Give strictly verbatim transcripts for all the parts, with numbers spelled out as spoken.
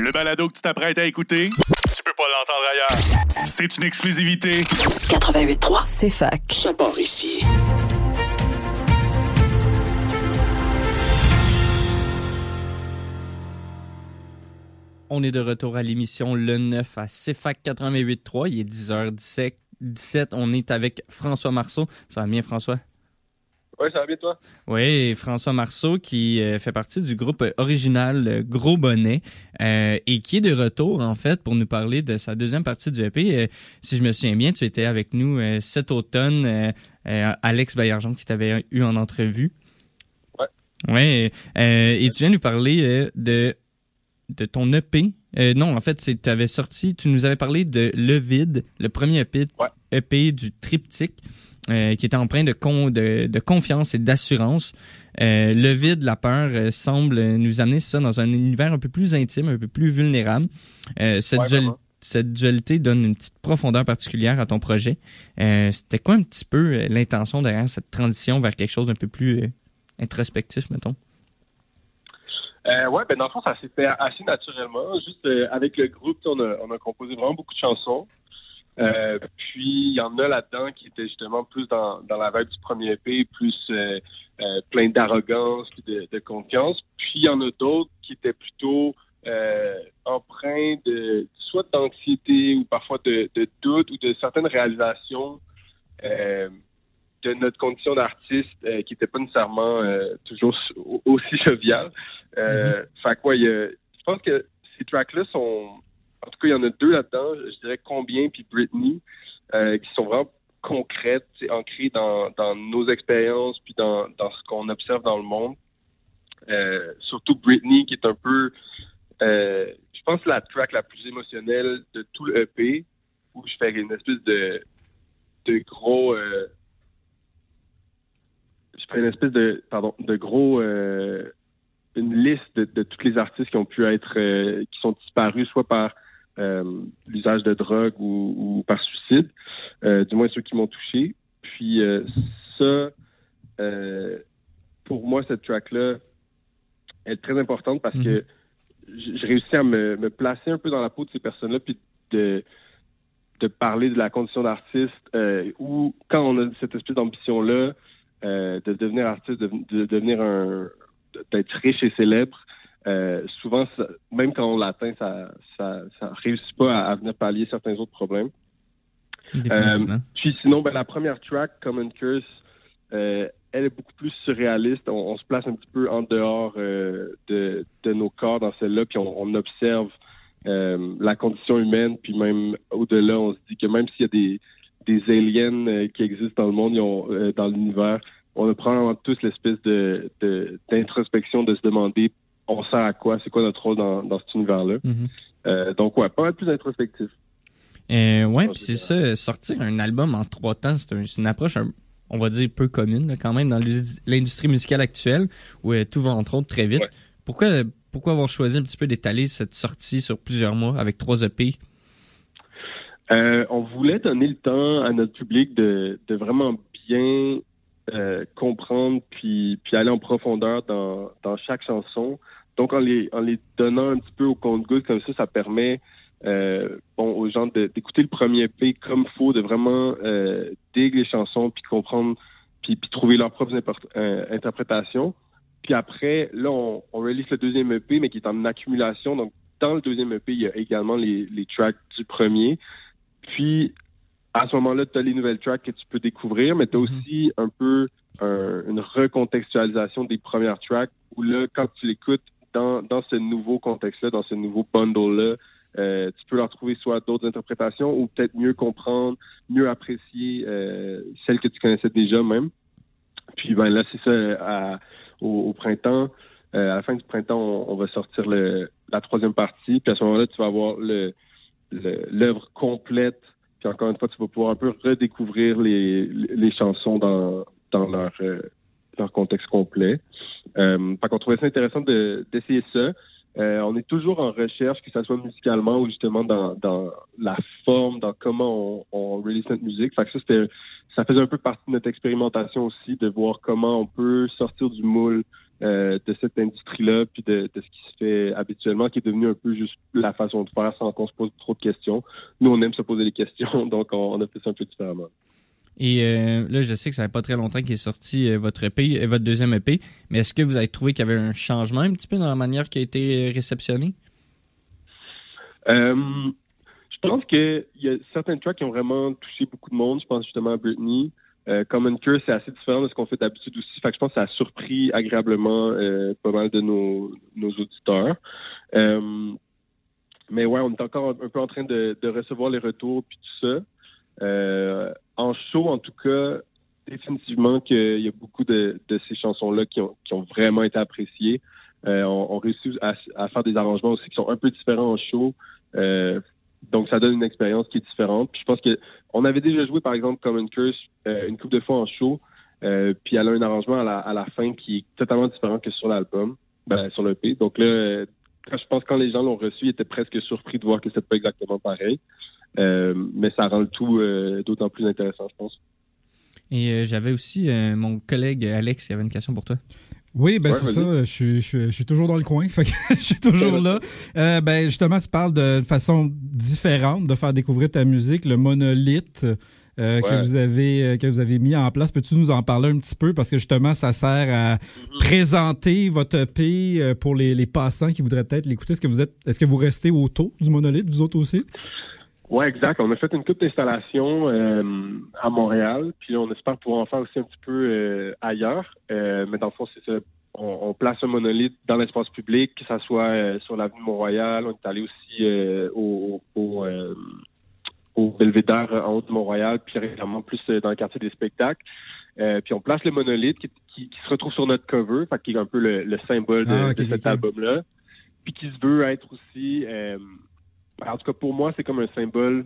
Le balado que tu t'apprêtes à écouter, tu peux pas l'entendre ailleurs. C'est une exclusivité. quatre-vingt-huit trois, c'est fac. Ça part ici. On est de retour à l'émission Le neuf à C F A C quatre-vingt-huit trois. Il est dix heures dix-sept. On est avec François Marceau. Ça va bien, François? Oui, ça va bien, toi? Oui, François Marceau qui euh, fait partie du groupe original euh, Gros Bonnet euh, et qui est de retour, en fait, pour nous parler de sa deuxième partie du E P. Euh, si je me souviens bien, tu étais avec nous euh, cet automne, euh, euh, Alex Baillargeon qui t'avait eu en entrevue. Ouais. Oui, euh, et tu viens nous parler euh, de... de ton E P. Euh, non, en fait, c'est tu avais sorti, tu nous avais parlé de Le Vide, le premier E P, ouais. E P du Triptyque, euh, qui est empreint de, con, de, de confiance et d'assurance. Euh, Le Vide, la peur, euh, semble nous amener ça dans un univers un peu plus intime, un peu plus vulnérable. Euh, cette, ouais, dual, cette dualité donne une petite profondeur particulière à ton projet. Euh, c'était quoi un petit peu euh, l'intention derrière cette transition vers quelque chose d'un peu plus euh, introspectif, mettons? Euh, ouais, ben dans le fond, ça s'est fait assez naturellement. Juste euh, avec le groupe, on a, on a composé vraiment beaucoup de chansons. Euh, puis il y en a là-dedans qui étaient justement plus dans, dans la vibe du premier E P, plus euh, euh, plein d'arrogance puis de, de confiance. Puis il y en a d'autres qui étaient plutôt euh, empreints de soit d'anxiété ou parfois de, de doute ou de certaines réalisations euh, de notre condition d'artiste euh, qui n'était pas nécessairement euh, toujours aussi joviale. Euh, mm-hmm. Fait que, ouais, euh, je pense que ces tracks-là sont... En tout cas, il y en a deux là-dedans, je dirais Combien puis Britney, euh, qui sont vraiment concrètes, ancrées dans, dans nos expériences puis dans, dans ce qu'on observe dans le monde. Euh, surtout Britney, qui est un peu... Euh, je pense la track la plus émotionnelle de tout le E P, où je fais une espèce de, de gros... Euh, je fais une espèce de... Pardon, de gros... Euh, une liste de, de tous les artistes qui ont pu être... Euh, qui sont disparus, soit par... Euh, l'usage de drogue ou, ou par suicide, euh, du moins ceux qui m'ont touché. Puis euh, ça, euh, pour moi, cette track-là est très importante parce mm-hmm. que j'ai réussi à me, me placer un peu dans la peau de ces personnes-là puis de, de parler de la condition d'artiste euh, ou quand on a cette espèce d'ambition-là euh, de devenir artiste, de, de devenir un... d'être riche et célèbre, Euh, souvent, ça, même quand on l'atteint, ça ça, ça réussit pas à, à venir pallier certains autres problèmes. Définitivement. Euh, puis sinon, ben, la première track, Common Curse, euh, elle est beaucoup plus surréaliste. On, on se place un petit peu en dehors euh, de, de nos corps dans celle-là, puis on, on observe euh, la condition humaine, puis même au-delà, on se dit que même s'il y a des, des aliens euh, qui existent dans le monde, ils ont, euh, dans l'univers, on a probablement tous l'espèce de, de d'introspection de se demander on sert à quoi, c'est quoi notre rôle dans, dans cet univers-là. Mm-hmm. Euh, donc, ouais, pas mal plus introspectif. Euh, ouais, puis c'est ça, sortir un album en trois temps, c'est, un, c'est une approche, un, on va dire, peu commune, là, quand même, dans l'industrie musicale actuelle, où euh, tout va, entre autres, très vite. Ouais. Pourquoi, pourquoi avoir choisi un petit peu d'étaler cette sortie sur plusieurs mois avec trois E P? Euh, on voulait donner le temps à notre public de, de vraiment bien euh, comprendre puis, puis aller en profondeur dans, dans chaque chanson. Donc, en les, en les donnant un petit peu au compte-gouttes comme ça, ça permet euh, bon, aux gens de, d'écouter le premier E P comme il faut, de vraiment euh, dig les chansons, puis comprendre, puis, puis trouver leurs propres import- euh, interprétations. Puis après, là, on, on release le deuxième E P, mais qui est en accumulation. Donc, dans le deuxième E P, il y a également les, les tracks du premier. Puis, à ce moment-là, tu as les nouvelles tracks que tu peux découvrir, mais tu as mm-hmm. aussi un peu un, une recontextualisation des premières tracks, où là, quand tu l'écoutes, Dans, dans ce nouveau contexte-là, dans ce nouveau bundle-là, euh, tu peux leur trouver soit d'autres interprétations ou peut-être mieux comprendre, mieux apprécier euh, celles que tu connaissais déjà même. Puis ben là, c'est ça, à, au, au printemps, euh, à la fin du printemps, on, on va sortir le, la troisième partie. Puis à ce moment-là, tu vas avoir le, le, l'œuvre complète. Puis encore une fois, tu vas pouvoir un peu redécouvrir les, les chansons dans, dans leur... Euh, leur contexte complet. Euh, fait qu'on trouvait ça intéressant de, d'essayer ça. Euh, on est toujours en recherche, que ce soit musicalement ou justement dans, dans la forme, dans comment on, on release notre musique. Fait que ça, c'était, ça faisait un peu partie de notre expérimentation aussi, de voir comment on peut sortir du moule euh, de cette industrie-là, puis de, de ce qui se fait habituellement, qui est devenu un peu juste la façon de faire sans qu'on se pose trop de questions. Nous, on aime se poser des questions, donc on, on a fait ça un peu différemment. Et euh, là, je sais que ça fait pas très longtemps qu'est sorti euh, votre E P, euh, votre deuxième E P, mais est-ce que vous avez trouvé qu'il y avait un changement un petit peu dans la manière qui a été réceptionnée? Euh, je pense qu'il y a certains tracks qui ont vraiment touché beaucoup de monde. Je pense justement à Britney. Euh, Common Cure, c'est assez différent de ce qu'on fait d'habitude aussi. Fait que je pense que ça a surpris agréablement euh, pas mal de nos, nos auditeurs. Euh, mais ouais, on est encore un, un peu en train de, de recevoir les retours puis tout ça. Euh, en show, en tout cas, définitivement qu'il y a beaucoup de, de ces chansons-là qui ont, qui ont vraiment été appréciées. Euh, on, on réussit à, à faire des arrangements aussi qui sont un peu différents en show. Euh, donc, ça donne une expérience qui est différente. Puis je pense que on avait déjà joué, par exemple, Common Curse euh, une couple de fois en show. Euh, puis elle a un arrangement à la, à la fin qui est totalement différent que sur l'album, ben, sur l'E P. Donc là, quand, je pense que quand les gens l'ont reçu, ils étaient presque surpris de voir que c'était pas exactement pareil. Euh, mais ça rend le tout euh, d'autant plus intéressant, je pense. Et euh, j'avais aussi euh, mon collègue Alex qui avait une question pour toi. Oui, ben ouais, c'est vas-y. ça. Je suis, je, suis, je suis toujours dans le coin. Fait que je suis toujours là. Euh, ben justement, tu parles de façon différente de faire découvrir ta musique, le monolithe euh, ouais. que vous avez que vous avez mis en place. Peux-tu nous en parler un petit peu parce que justement, ça sert à mm-hmm. présenter votre E P pour les, les passants qui voudraient peut-être l'écouter. Est-ce que vous êtes, est-ce que vous restez autour du monolithe, vous autres aussi? Oui, exact. On a fait une couple d'installations euh, à Montréal, puis on espère pouvoir en faire aussi un petit peu euh, ailleurs. Euh, mais dans le fond, c'est ça. On, on place un monolithe dans l'espace public, que ça soit euh, sur l'avenue Mont-Royal. On est allé aussi euh, au, au, euh, au Belvédère en haut de Mont-Royal, puis récemment plus dans le quartier des spectacles. Euh, puis on place le monolithe qui, qui, qui se retrouve sur notre cover, fait, qui est un peu le, le symbole de, ah, okay, de cet okay. album-là, puis qui se veut être aussi... Euh, en tout cas, pour moi, c'est comme un symbole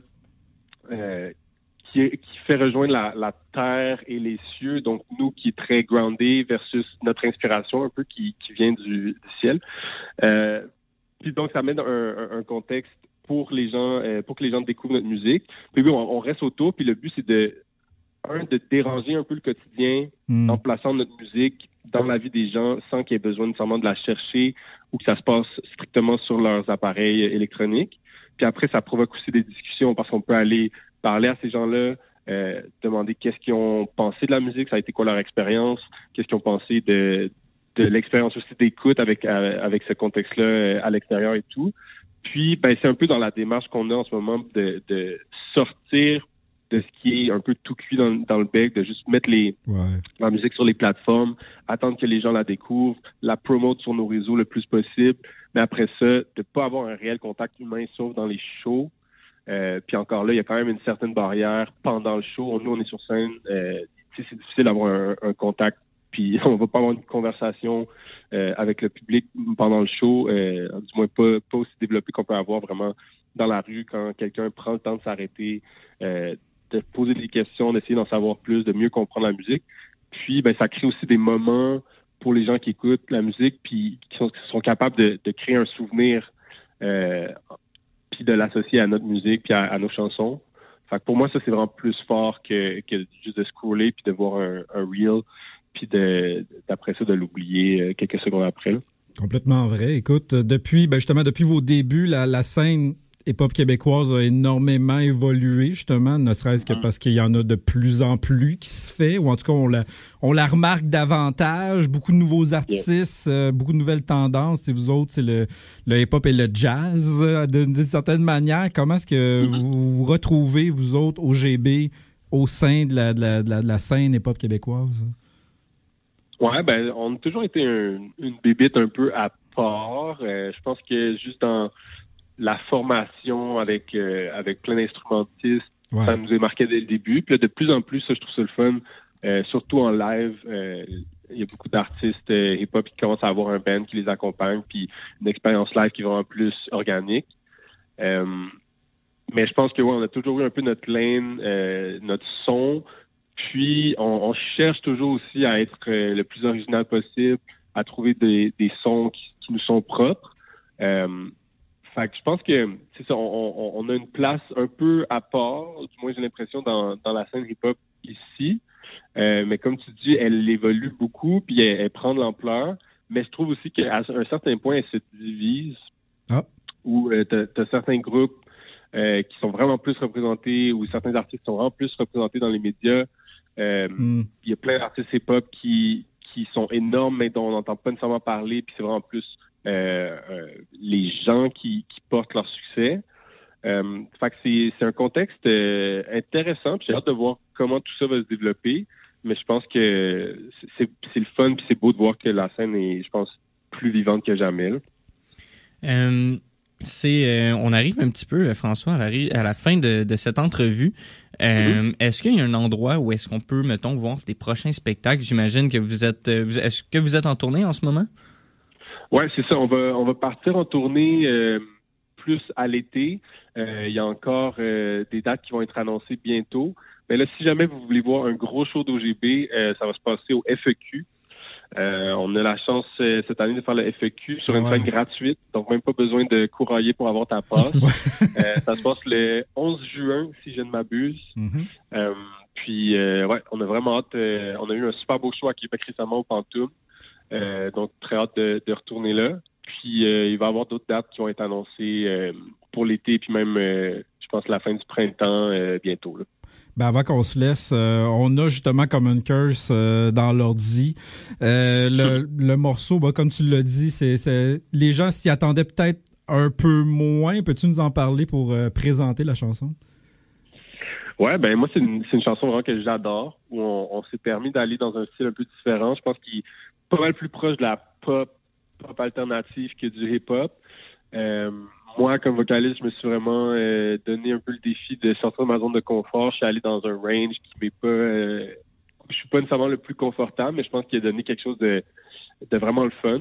euh, qui, qui fait rejoindre la, la terre et les cieux. Donc, nous qui est très groundé versus notre inspiration un peu qui, qui vient du, du ciel. Euh, puis donc, ça met un, un, un contexte pour les gens, euh, pour que les gens découvrent notre musique. Puis oui, on, on reste autour. Puis le but, c'est de, un, de déranger un peu le quotidien mm. en plaçant notre musique dans la vie des gens sans qu'il y ait besoin nécessairement de la chercher ou que ça se passe strictement sur leurs appareils électroniques. Puis après, ça provoque aussi des discussions parce qu'on peut aller parler à ces gens-là, euh, demander qu'est-ce qu'ils ont pensé de la musique, ça a été quoi leur expérience, qu'est-ce qu'ils ont pensé de, de l'expérience aussi d'écoute avec, avec ce contexte-là à l'extérieur et tout. Puis, ben, c'est un peu dans la démarche qu'on a en ce moment de, de sortir de ce qui est un peu tout cuit dans, dans le bec, de juste mettre les, ouais. la musique sur les plateformes, attendre que les gens la découvrent, la promote sur nos réseaux le plus possible, mais après ça, de pas avoir un réel contact humain, sauf dans les shows. Euh, puis encore là, il y a quand même une certaine barrière pendant le show. Nous, on est sur scène, euh, c'est difficile d'avoir un, un contact, puis on va pas avoir une conversation euh, avec le public pendant le show, euh, du moins pas, pas aussi développé qu'on peut avoir vraiment dans la rue quand quelqu'un prend le temps de s'arrêter, euh, de poser des questions, d'essayer d'en savoir plus, de mieux comprendre la musique. Puis, ben, ça crée aussi des moments pour les gens qui écoutent la musique puis qui sont, qui sont capables de, de créer un souvenir euh, puis de l'associer à notre musique puis à, à nos chansons. Fait que pour moi, ça, c'est vraiment plus fort que, que juste de scroller puis de voir un, un reel puis de, d'après ça, de l'oublier quelques secondes après. Là. Complètement vrai. Écoute, depuis, ben justement, depuis vos débuts, la, la scène hip-hop québécoise a énormément évolué, justement, ne serait-ce que parce qu'il y en a de plus en plus qui se fait, ou en tout cas, on la, on la remarque davantage. Beaucoup de nouveaux artistes, yeah. euh, beaucoup de nouvelles tendances. Et vous autres, c'est le, le hip-hop et le jazz, de, d'une certaine manière. Comment est-ce que mm-hmm. vous vous retrouvez, vous autres, au G B, au sein de la, de la, de la, de la scène hip-hop québécoise? Ouais, ben, on a toujours été un, une bébite un peu à part. Euh, je pense que juste dans la formation avec euh, avec plein d'instrumentistes, ouais. ça nous est marqué dès le début. Puis là, de plus en plus, ça, je trouve ça le fun. Euh, surtout en live, euh, il y a beaucoup d'artistes euh, hip-hop qui commencent à avoir un band qui les accompagne, puis une expérience live qui va en plus organique. Euh, mais je pense que ouais, on a toujours eu un peu notre lane, euh, notre son. Puis on, on cherche toujours aussi à être euh, le plus original possible, à trouver des, des sons qui, qui nous sont propres. Euh, fait que je pense que c'est ça, on, on, on a une place un peu à part, du moins j'ai l'impression, dans, dans la scène hip-hop ici. Euh, mais comme tu dis, elle évolue beaucoup, puis elle, elle prend de l'ampleur. Mais je trouve aussi qu'à un certain point, elle se divise. Ah. Où euh, t'as, t'as certains groupes euh, qui sont vraiment plus représentés, ou certains artistes sont vraiment plus représentés dans les médias. Euh, mm. Il y a plein d'artistes hip-hop qui, qui sont énormes, mais dont on n'entend pas nécessairement parler, puis c'est vraiment plus euh, euh, les gens qui, qui portent leur succès. Euh, fait que c'est, c'est un contexte euh, intéressant, puis j'ai hâte de voir comment tout ça va se développer. Mais je pense que c'est, c'est le fun, puis c'est beau de voir que la scène est, je pense, plus vivante que jamais. Là. Euh, c'est, euh, on arrive un petit peu, François, à la, à la fin de, de cette entrevue. Euh, mm-hmm. Est-ce qu'il y a un endroit où est-ce qu'on peut, mettons, voir des prochains spectacles? J'imagine que vous êtes, vous, est-ce que vous êtes en tournée en ce moment? Ouais, c'est ça. On va, on va partir en tournée euh, plus à l'été. Euh, il y a encore euh, des dates qui vont être annoncées bientôt. Mais là, si jamais vous voulez voir un gros show d'O G B, euh, ça va se passer au F E Q. Euh, on a la chance euh, cette année de faire le F E Q sur une ouais. scène gratuite, donc même pas besoin de courrier pour avoir ta passe. euh, ça se passe le onze juin, si je ne m'abuse. Mm-hmm. Euh, puis, euh, ouais, on a vraiment hâte. Euh, on a eu un super beau show à Québec récemment au Pantoum. Euh, donc, très hâte de, de retourner là. Puis, euh, il va y avoir d'autres dates qui vont être annoncées euh, pour l'été, puis même, euh, je pense, la fin du printemps euh, bientôt, là. Ben avant qu'on se laisse, euh, on a justement Common Curse euh, dans l'ordi. Euh, le, le morceau, ben, comme tu l'as dit, c'est, c'est les gens s'y attendaient peut-être un peu moins. Peux-tu nous en parler pour euh, présenter la chanson? Ouais, ben moi c'est une, c'est une chanson vraiment que j'adore, où on, on s'est permis d'aller dans un style un peu différent. Je pense qu'il est pas mal plus proche de la pop, pop alternative que du hip-hop. Euh, Moi, comme vocaliste, je me suis vraiment euh, donné un peu le défi de sortir de ma zone de confort. Je suis allé dans un range qui m'est pas... Euh, je suis pas nécessairement le plus confortable, mais je pense qu'il a donné quelque chose de, de vraiment le fun.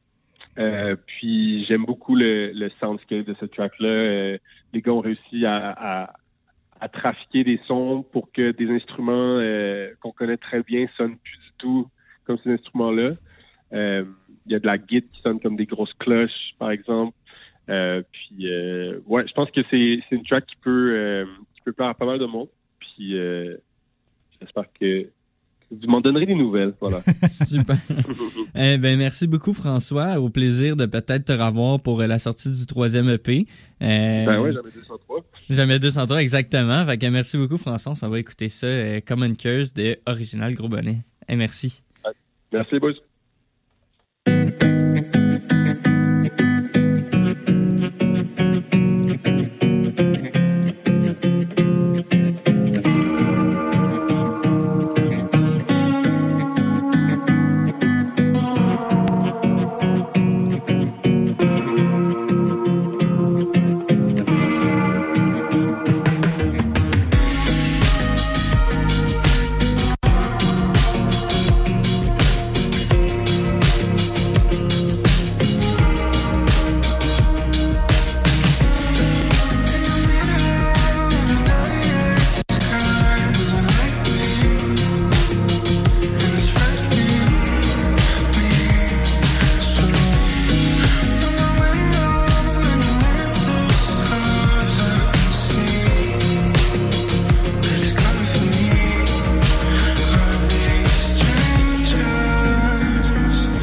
Euh, puis j'aime beaucoup le, le soundscape de ce track-là. Euh, les gars ont réussi à, à, à trafiquer des sons pour que des instruments euh, qu'on connaît très bien sonnent plus du tout comme ces instruments-là. Euh, il y a de la guitare qui sonne comme des grosses cloches, par exemple. Euh, puis euh, ouais, je pense que c'est c'est une track qui peut euh, qui peut plaire à pas mal de monde. Puis euh, j'espère que vous m'en donnerez des nouvelles, voilà. Super. eh ben merci beaucoup François, au plaisir de peut-être te revoir pour la sortie du troisième E P. Euh, ben ouais, jamais deux cent trois. Jamais deux cent trois exactement. Fait que merci beaucoup François, on va écouter ça. Euh, Common Curse de Original Gros Bonnet. Eh, merci. Ouais. Merci les boys.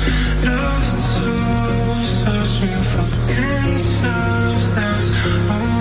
Answers that's all